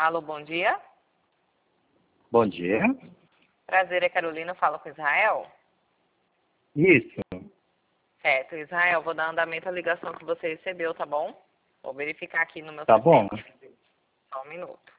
Alô, bom dia. Bom dia. Prazer, é Carolina, falo com Israel. Isso. Certo, Israel, vou dar andamento à ligação que você recebeu, tá bom? Vou verificar aqui no meu Tá sistema. bom. Só um minuto.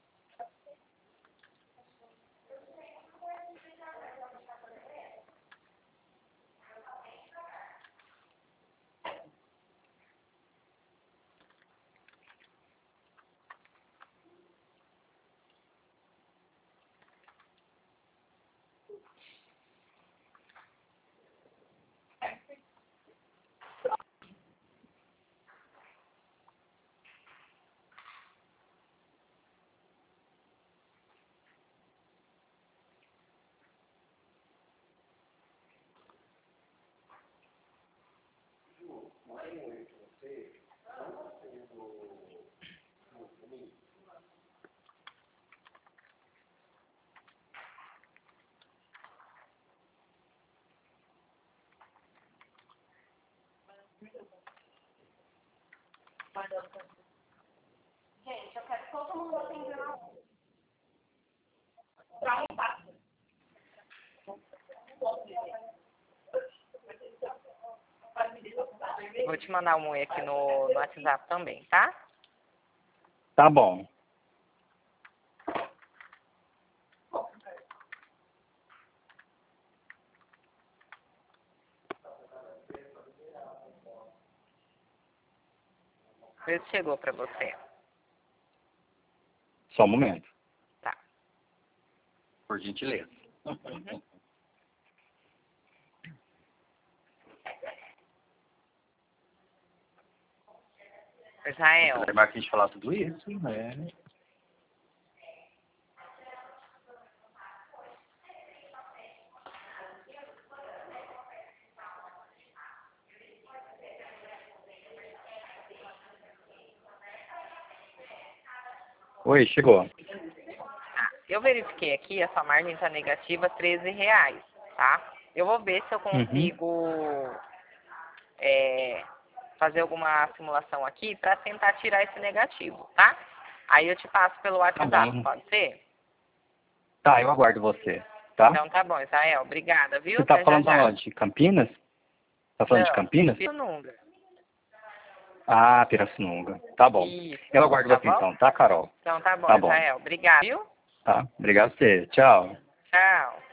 Gente, eu quero todo mundo atendendo para um passo. Vou te mandar um oi aqui no WhatsApp também, tá? Tá bom. Vê se chegou para você. Só um momento. Tá. Por gentileza. Uhum. Israel. Você lembrar que a gente falar tudo isso, né? Oi, chegou. Eu verifiquei aqui, a sua margem está negativa, R$ 13, tá? Eu vou ver se eu consigo fazer alguma simulação aqui para tentar tirar esse negativo, tá? Aí eu te passo pelo WhatsApp, bom. pode ser? Tá, eu aguardo você, tá? Então tá bom, Israel. Obrigada, viu? Você tá Até falando já. aonde? De Campinas? Tá falando de Não, Campinas? Pirassununga. Ah, Pirassununga. Tá bom. Isso. Eu aguardo Tá você bom? então, tá, Carol? Então tá bom, Tá bom. Israel. Obrigada, viu? Tá. Obrigado a você. Tchau. Tchau.